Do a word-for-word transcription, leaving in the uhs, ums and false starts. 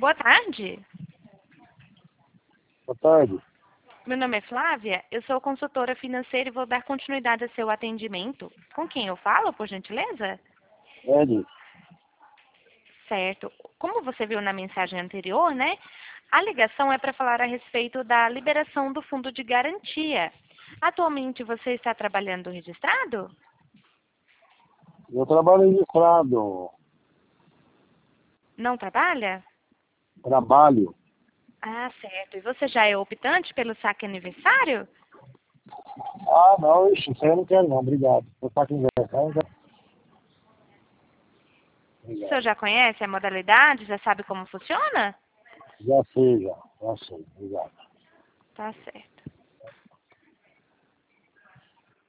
Boa tarde. Boa tarde. Meu nome é Flávia, eu sou consultora financeira e vou dar continuidade ao seu atendimento. Com quem eu falo, por gentileza? Ed, Certo. Como você viu na mensagem anterior, né? A ligação é para falar a respeito da liberação do fundo de garantia. Atualmente você está trabalhando registrado? eu trabalho registrado. Não trabalha? Trabalho. Ah, certo. E você já é optante pelo saque aniversário? Ah, não, ixi, isso aí eu não quero não, obrigado. Eu estou conversando, já. O senhor Obrigado. já conhece a modalidade? Já sabe como funciona? Já sei, já. Já sei, obrigado. Tá certo.